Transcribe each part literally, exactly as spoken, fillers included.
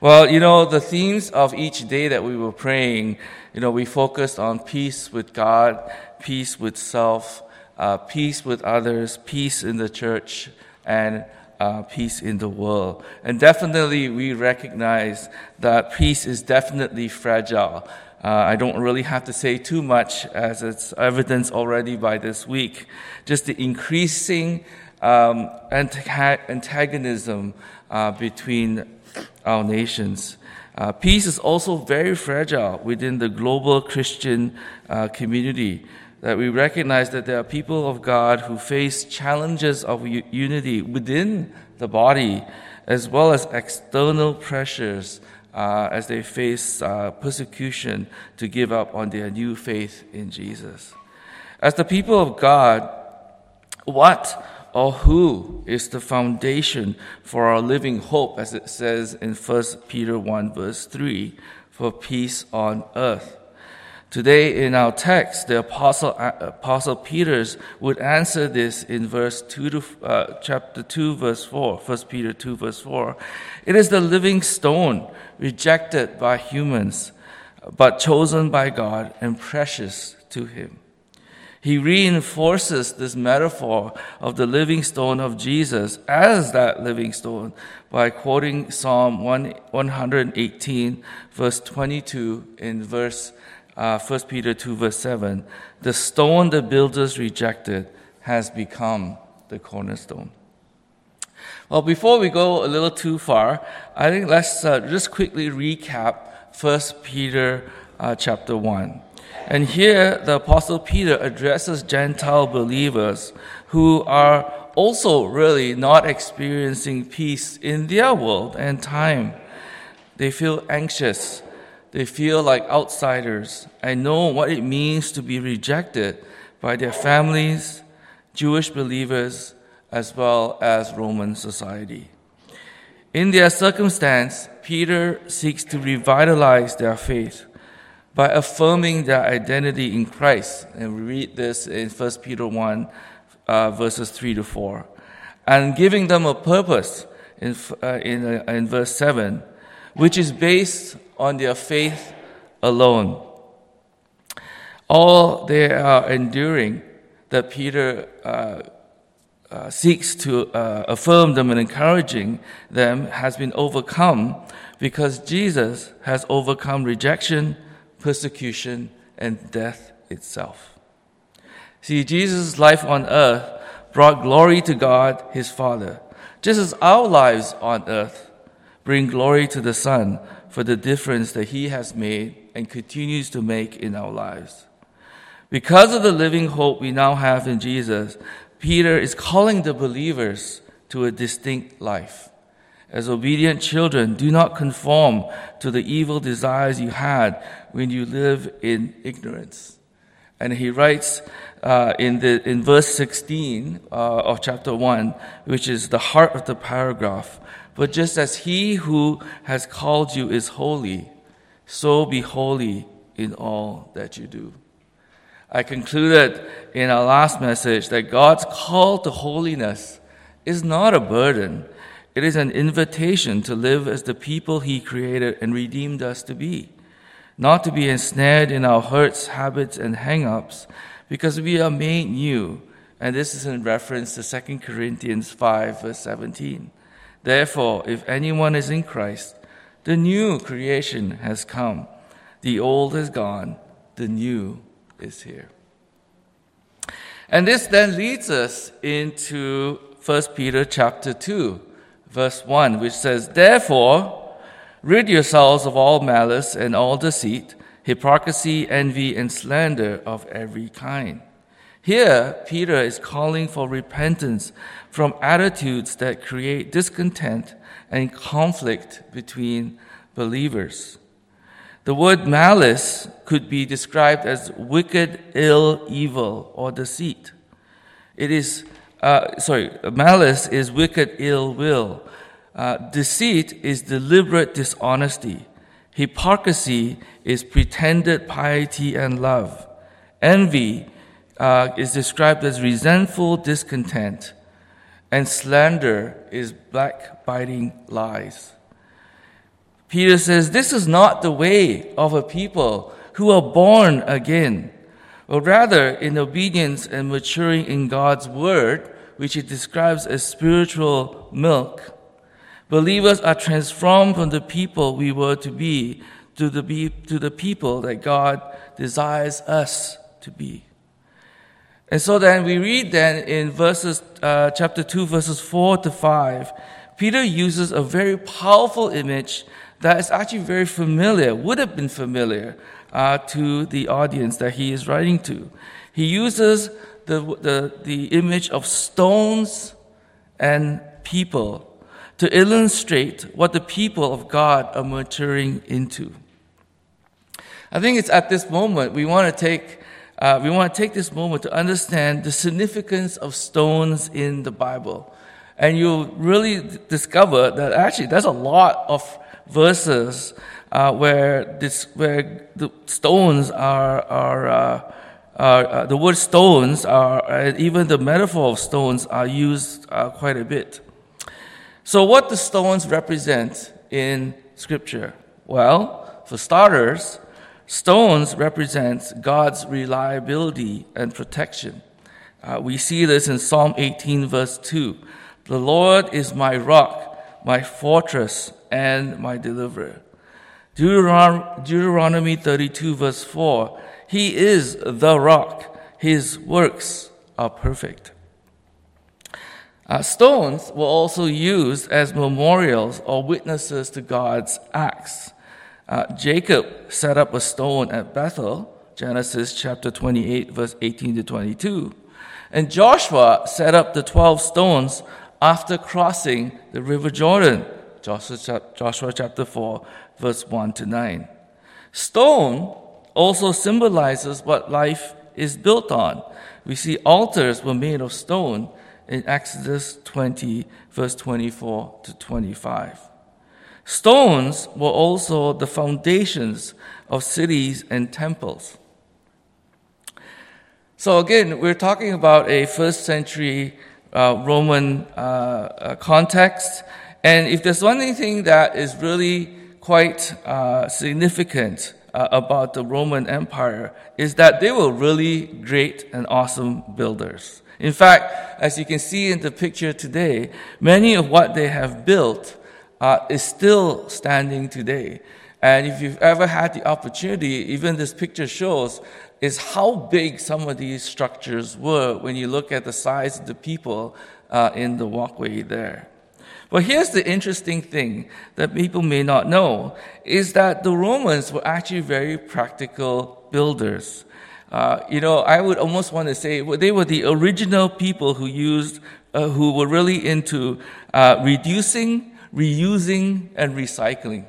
Well, you know, the themes of each day that we were praying, you know, we focused on peace with God, peace with self, uh, peace with others, peace in the church, and uh, peace in the world. And definitely we recognize that peace is definitely fragile. Uh, I don't really have to say too much, as it's evidenced already by this week. Just the increasing um, antag- antagonism uh, between our nations. Uh, peace is also very fragile within the global Christian uh, community. That we recognize that there are people of God who face challenges of u- unity within the body, as well as external pressures uh, as they face uh, persecution to give up on their new faith in Jesus. As the people of God, what or who is the foundation for our living hope, as it says in First Peter one verse three, for peace on earth? Today in our text, the apostle apostle Peter would answer this in verse two to uh, chapter two verse four, First Peter two verse four. It is the living stone, rejected by humans, but chosen by God and precious to him. He reinforces this metaphor of the living stone of Jesus as that living stone by quoting Psalm one eighteen, verse twenty-two, in verse uh, First Peter two, verse seven. The stone the builders rejected has become the cornerstone. Well, before we go a little too far, I think let's uh, just quickly recap First Peter uh, chapter one. And here, the Apostle Peter addresses Gentile believers who are also really not experiencing peace in their world and time. They feel anxious. They feel like outsiders and know what it means to be rejected by their families, Jewish believers, as well as Roman society. In their circumstance, Peter seeks to revitalize their faith by affirming their identity in Christ. And we read this in First Peter one, uh, verses three to four. And giving them a purpose in, uh, in, uh, in verse seven, which is based on their faith alone. All they are enduring that Peter uh, uh, seeks to uh, affirm them and encouraging them has been overcome because Jesus has overcome rejection, persecution, and death itself. See, Jesus' life on earth brought glory to God, his Father, just as our lives on earth bring glory to the Son for the difference that he has made and continues to make in our lives. Because of the living hope we now have in Jesus, Peter is calling the believers to a distinct life. As obedient children, do not conform to the evil desires you had when you live in ignorance. And he writes uh, in the in verse sixteen uh, of chapter one, which is the heart of the paragraph. But just as he who has called you is holy, so be holy in all that you do. I concluded in our last message that God's call to holiness is not a burden. It is an invitation to live as the people he created and redeemed us to be, not to be ensnared in our hurts, habits, and hang-ups, because we are made new. And this is in reference to Second Corinthians five, verse seventeen. Therefore, if anyone is in Christ, the new creation has come. The old is gone, the new is here. And this then leads us into First Peter chapter two. Verse one, which says, Therefore, rid yourselves of all malice and all deceit, hypocrisy, envy, and slander of every kind. Here, Peter is calling for repentance from attitudes that create discontent and conflict between believers. The word malice could be described as wicked, ill, evil, or deceit. It is Uh, sorry, malice is wicked ill will. Uh, deceit is deliberate dishonesty. Hypocrisy is pretended piety and love. Envy uh, is described as resentful discontent. And slander is backbiting lies. Peter says, this is not the way of a people who are born again, but rather in obedience and maturing in God's word, which he describes as spiritual milk. Believers are transformed from the people we were to be to the, be, to the people that God desires us to be. And so then we read then in verses, uh, chapter two, verses four to five, Peter uses a very powerful image that is actually very familiar, would have been familiar uh, to the audience that he is writing to. He uses the, the, the image of stones and people to illustrate what the people of God are maturing into. I think it's at this moment we want to take uh, we want to take this moment to understand the significance of stones in the Bible, and you'll really discover that actually there's a lot of verses uh, where this where the stones are are, uh, are uh, the word stones are uh, even the metaphor of stones are used uh, quite a bit. So what do stones represent in Scripture? Well, for starters, stones represent God's reliability and protection. Uh, we see this in Psalm eighteen, verse two. The Lord is my rock, my fortress, and my deliverer. Deuteron- Deuteronomy thirty-two, verse four. He is the rock. His works are perfect. Uh, stones were also used as memorials or witnesses to God's acts. Uh, Jacob set up a stone at Bethel, Genesis chapter twenty-eight, verse eighteen to twenty-two. And Joshua set up the twelve stones after crossing the river Jordan, Joshua chapter four, verse one to nine. Stone also symbolizes what life is built on. We see altars were made of stone in Exodus twenty, verse twenty-four to twenty-five. Stones were also the foundations of cities and temples. So again, we're talking about a first century uh, Roman uh, uh, context. And if there's one thing that is really quite uh, significant uh, about the Roman Empire, is that they were really great and awesome builders. In fact, as you can see in the picture today, many of what they have built uh, is still standing today. And if you've ever had the opportunity, even this picture shows, is how big some of these structures were when you look at the size of the people uh, in the walkway there. But here's the interesting thing that people may not know, is that the Romans were actually very practical builders. Uh, you know, I would almost want to say well, they were the original people who used, uh, who were really into uh, reducing, reusing, and recycling.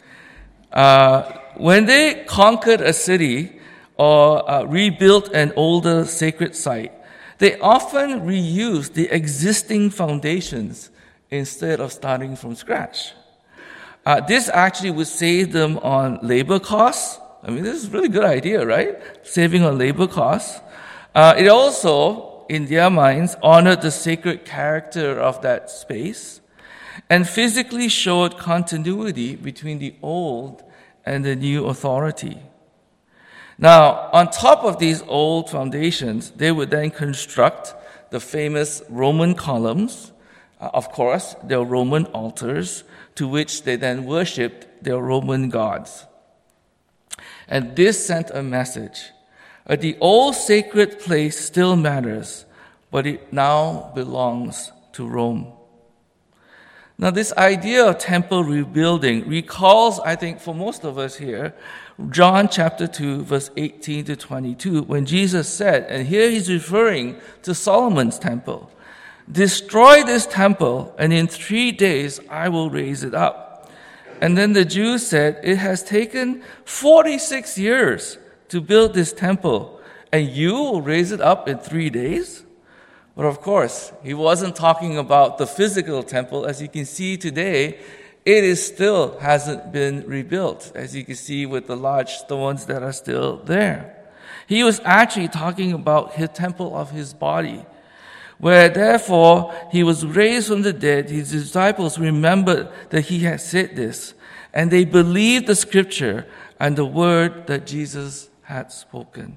Uh, when they conquered a city or uh, rebuilt an older sacred site, they often reused the existing foundations instead of starting from scratch. Uh, this actually would save them on labor costs. I mean, this is a really good idea, right? Saving on labor costs. Uh, it also, in their minds, honored the sacred character of that space and physically showed continuity between the old and the new authority. Now, on top of these old foundations, they would then construct the famous Roman columns. Uh, of course, their Roman altars, to which they then worshipped their Roman gods. And this sent a message. Uh, the old sacred place still matters, but it now belongs to Rome. Now, this idea of temple rebuilding recalls, I think, for most of us here, John chapter two, verse eighteen to twenty-two, when Jesus said, and here he's referring to Solomon's temple, "Destroy this temple, and in three days I will raise it up." And then the Jews said, "It has taken forty-six years to build this temple, and you will raise it up in three days?" But of course, he wasn't talking about the physical temple. As you can see today, it is still hasn't been rebuilt, as you can see with the large stones that are still there. He was actually talking about his temple of his body, where therefore he was raised from the dead. His disciples remembered that he had said this, and they believed the scripture and the word that Jesus had spoken.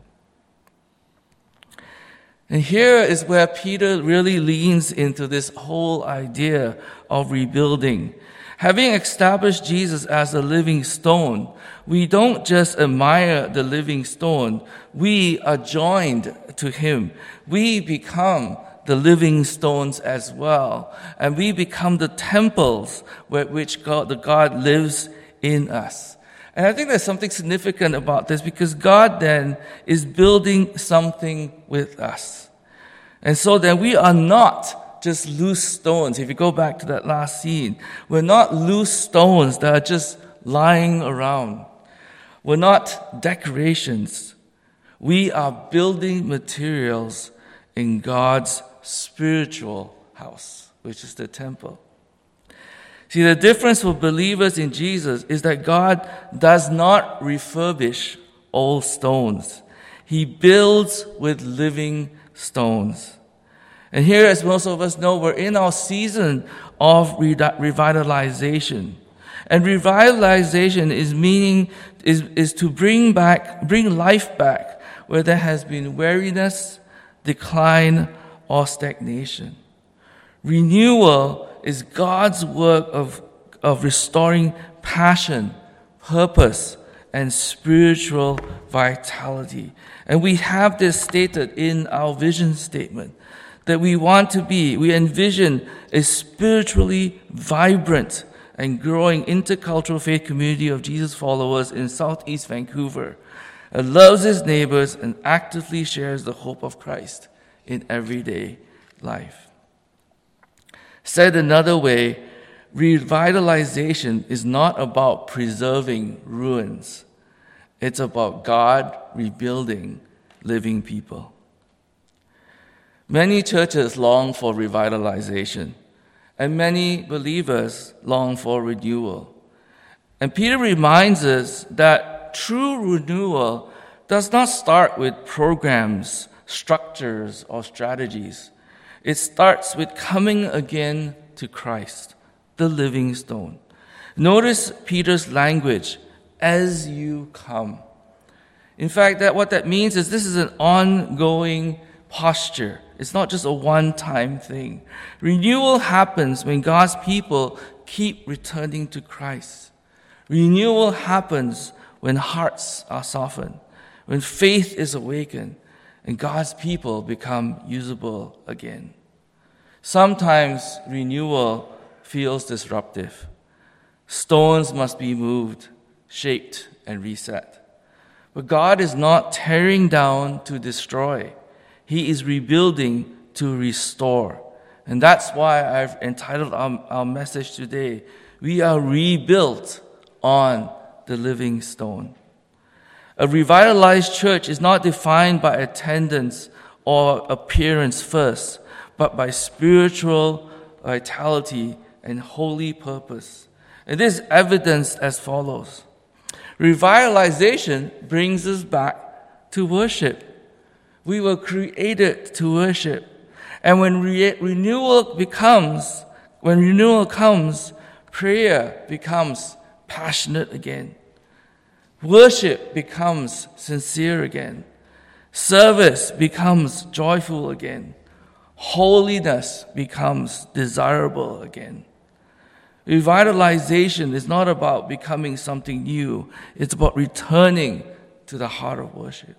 And here is where Peter really leans into this whole idea of rebuilding. Having established Jesus as a living stone, we don't just admire the living stone, we are joined to him. We become the living stones as well, and we become the temples where which God, the God lives in us. And I think there's something significant about this, because God then is building something with us. And so then we are not just loose stones. If you go back to that last scene, we're not loose stones that are just lying around. We're not decorations. We are building materials in God's spiritual house, which is the temple. See, the difference for believers in Jesus is that God does not refurbish old stones. He builds with living stones. And here, as most of us know, we're in our season of revitalization. And revitalization is meaning is, is to bring back, bring life back where there has been weariness, decline, or stagnation. Renewal is God's work of, of restoring passion, purpose, and spiritual vitality. And we have this stated in our vision statement, that we want to be, we envision a spiritually vibrant and growing intercultural faith community of Jesus followers in Southeast Vancouver, that loves his neighbors and actively shares the hope of Christ in everyday life. Said another way, revitalization is not about preserving ruins. It's about God rebuilding living people. Many churches long for revitalization, and many believers long for renewal. And Peter reminds us that true renewal does not start with programs, structures, or strategies. It starts with coming again to Christ, the living stone. Notice Peter's language, as you come. In fact, that what that means is this is an ongoing posture. It's not just a one-time thing. Renewal happens when God's people keep returning to Christ. Renewal happens when hearts are softened, when faith is awakened, and God's people become usable again. Sometimes renewal feels disruptive. Stones must be moved, shaped, and reset. But God is not tearing down to destroy. He is rebuilding to restore. And that's why I've entitled our, our message today, We Are Rebuilt on the Living Stone. A revitalized church is not defined by attendance or appearance first, but by spiritual vitality and holy purpose. And this is evidenced as follows. Revitalization brings us back to worship. We were created to worship. And when re- renewal becomes, when renewal comes, prayer becomes passionate again. Worship becomes sincere again. Service becomes joyful again. Holiness becomes desirable again. Revitalization is not about becoming something new. It's about returning to the heart of worship.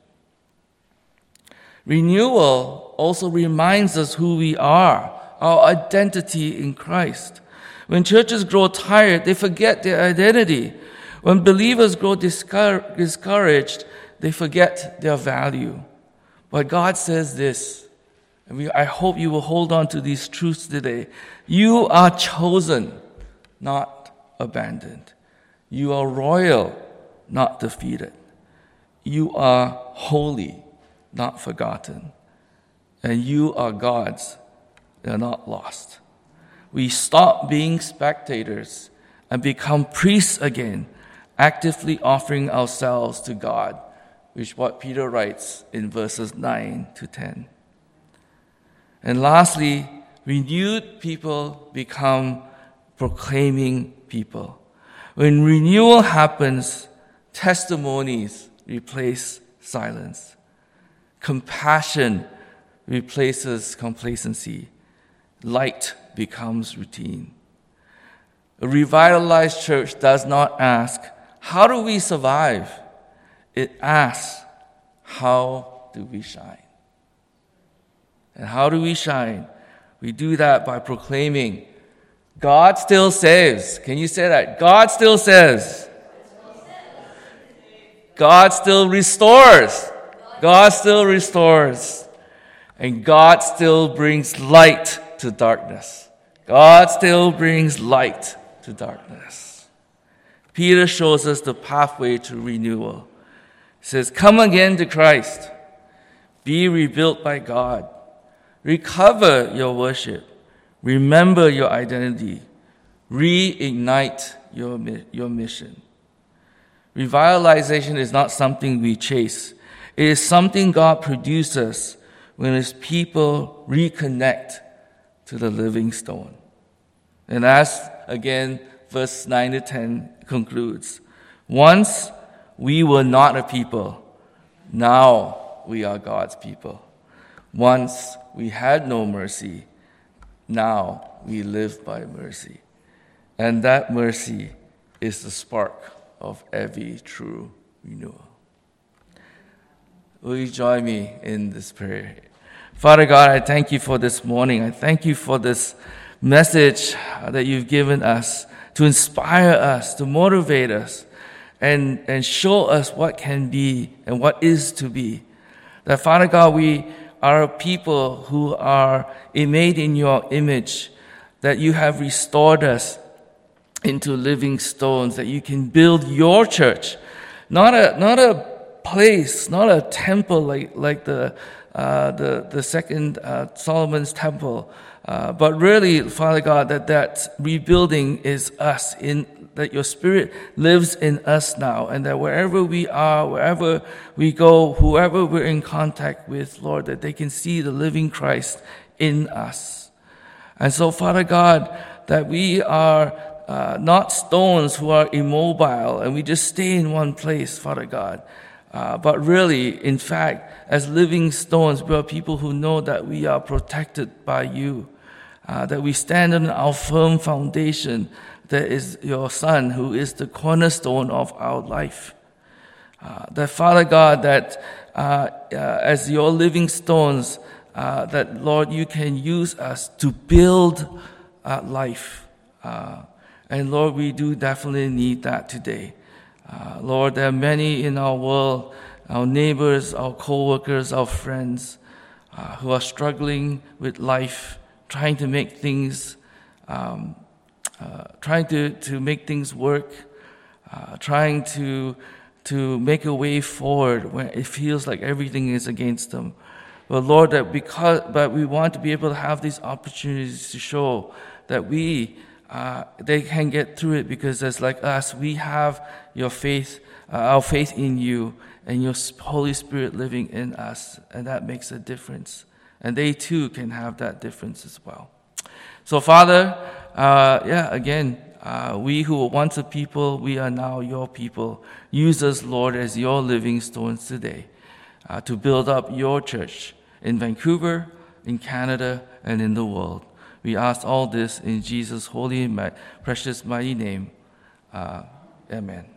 Renewal also reminds us who we are, our identity in Christ. When churches grow tired, they forget their identity. When believers grow discour- discouraged, they forget their value. But God says this, and we, I hope you will hold on to these truths today. You are chosen, not abandoned. You are royal, not defeated. You are holy, not forgotten. And you are God's, they're not lost. We stop being spectators and become priests again, actively offering ourselves to God, which is what Peter writes in verses nine to ten. And lastly, renewed people become proclaiming people. When renewal happens, testimonies replace silence. Compassion replaces complacency. Light becomes routine. A revitalized church does not ask, how do we survive? It asks, how do we shine? And how do we shine? We do that by proclaiming, God still saves. Can you say that? God still saves. God still restores. God still restores. And God still brings light to darkness. God still brings light to darkness. Peter shows us the pathway to renewal. He says, come again to Christ. Be rebuilt by God. Recover your worship. Remember your identity. Reignite your, your mission. Revitalization is not something we chase. It is something God produces when His people reconnect to the living stone. And as, again, verse nine to ten concludes, once we were not a people, now we are God's people. Once we had no mercy, now we live by mercy. And that mercy is the spark of every true renewal. Will you join me in this prayer? Father God, I thank you for this morning. I thank you for this message that you've given us to inspire us, to motivate us, and, and show us what can be and what is to be. That, Father God, we are a people who are made in your image, that you have restored us into living stones, that you can build your church, not a not a place, not a temple like like the uh, the the second uh, Solomon's temple, uh, but really, Father God, that that rebuilding is us, in that your Spirit lives in us now, and that wherever we are, wherever we go, whoever we're in contact with, Lord, that they can see the living Christ in us. And so, Father God, that we are Uh, not stones who are immobile and we just stay in one place, Father God. Uh, but really, in fact, as living stones, we are people who know that we are protected by you, uh, that we stand on our firm foundation that is your Son, who is the cornerstone of our life. Uh, that, Father God, that uh, uh, as your living stones, uh, that, Lord, you can use us to build uh, life. Uh, And Lord, we do definitely need that today. Uh, Lord, there are many in our world, our neighbors, our co-workers, our friends, uh, who are struggling with life, trying to make things, um, uh, trying to, to make things work, uh, trying to to make a way forward when it feels like everything is against them. But Lord, that because but we want to be able to have these opportunities to show that we Uh, they can get through it because, as like us, we have your faith, uh, our faith in you, and your Holy Spirit living in us, and that makes a difference. And they too can have that difference as well. So, Father, uh, yeah, again, uh, we who were once a people, we are now your people. Use us, Lord, as your living stones today, uh, to build up your church in Vancouver, in Canada, and in the world. We ask all this in Jesus' holy and precious mighty name. Uh, amen.